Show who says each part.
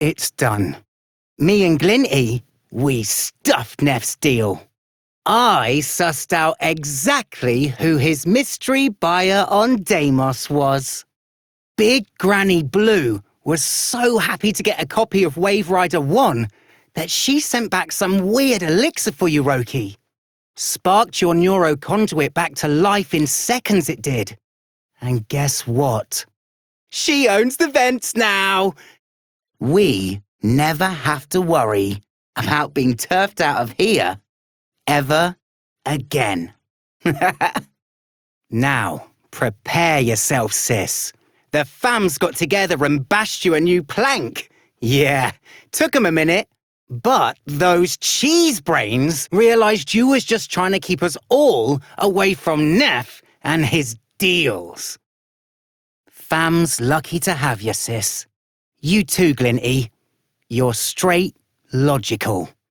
Speaker 1: It's done. Me and Glinty, we stuffed Neff's deal. I sussed out exactly who his mystery buyer on Deimos was. Big Granny Blue was so happy to get a copy of Wave Rider 1 that she sent back some weird elixir for you, Roki. Sparked your neuroconduit back to life in seconds, it did. And guess what? She owns the vents now! We never have to worry about being turfed out of here ever again. Now, prepare yourself, sis. The fams got together and bashed you a new plank. Yeah, took 'em a minute. But those cheese brains realized you was just trying to keep us all away from Neff and his deals. Fam's lucky to have you, sis. You too, Glinty. You're straight logical.